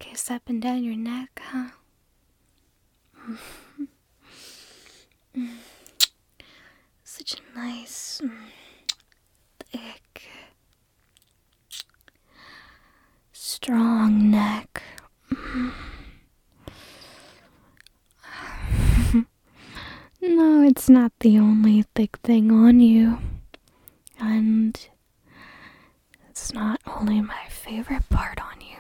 kiss up and down your neck, huh? Such a nice, thick, strong neck. No, it's not the only thick thing on you. And it's not only my favorite part on you.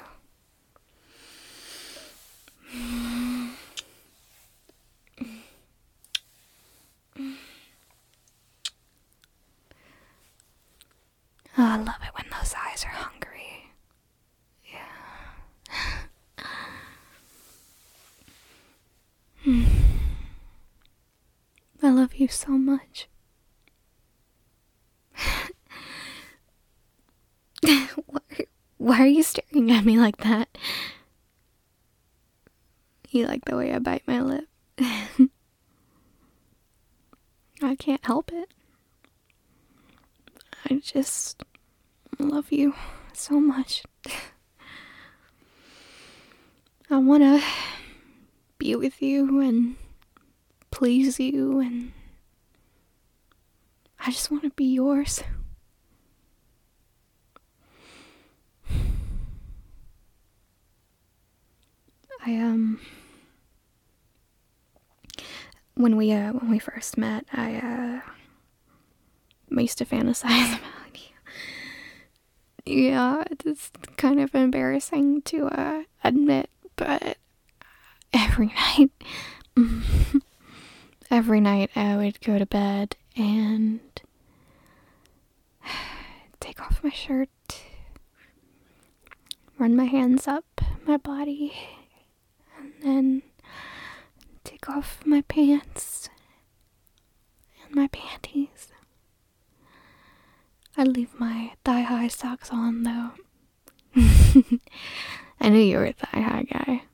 Oh, I love it when those eyes are hungry. Yeah. I love you so much. Why are you staring at me like that? You like the way I bite my lip? I can't help it. I just love you so much. I want to be with you and please you, and I just want to be yours. When we first met, I used to fantasize about you. Yeah, it's kind of embarrassing to admit, but every night I would go to bed and take off my shirt, run my hands up my body, and then take off my pants and my panties. I'd leave my thigh-high socks on, though. I knew you were a thigh-high guy.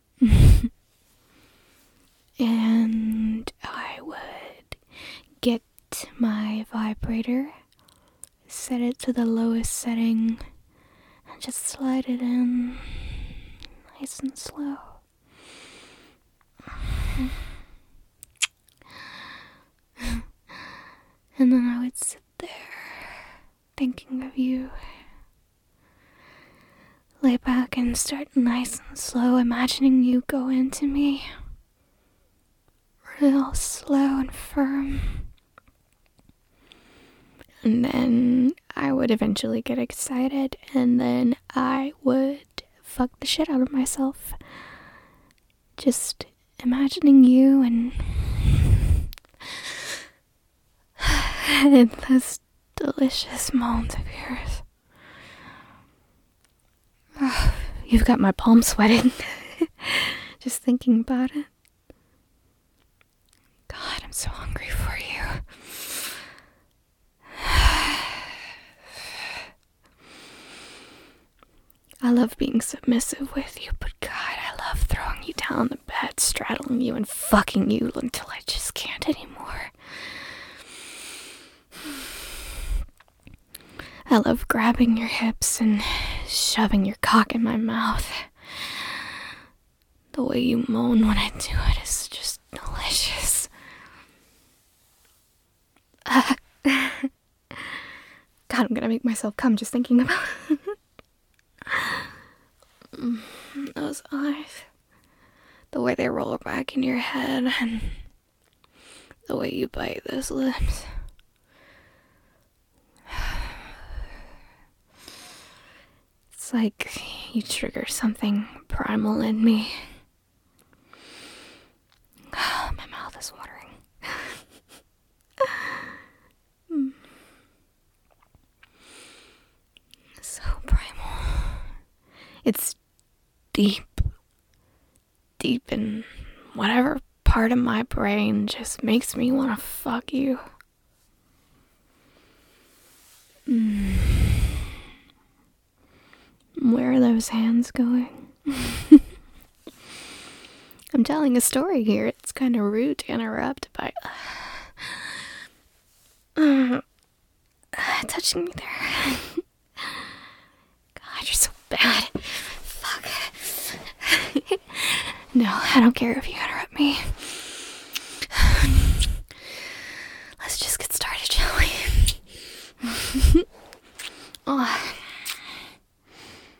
And I would get my vibrator, set it to the lowest setting, and just slide it in nice and slow. And then I would sit there thinking of you. Lay back and start nice and slow, imagining you go into me. Real slow and firm. And then I would eventually get excited, and then I would fuck the shit out of myself. Just imagining you and those delicious moans of yours. Oh, you've got my palms sweating. Just thinking about it. God, I'm so hungry for you. I love being submissive with you, but God, I love throwing you down the bed, straddling you, and fucking you until I just can't anymore. I love grabbing your hips and shoving your cock in my mouth. The way you moan when I do it is just delicious. God, I'm gonna make myself come just thinking about it. Those eyes. The way they roll back in your head, and the way you bite those lips. It's like you trigger something primal in me. My mouth is watering. So primal. It's deep in whatever part of my brain just makes me want to fuck you. Where are those hands going? I'm telling a story here. It's kind of rude to interrupt by touching me there. God, you're so bad. Fuck. No, I don't care if you interrupt me. Let's just get started, shall we?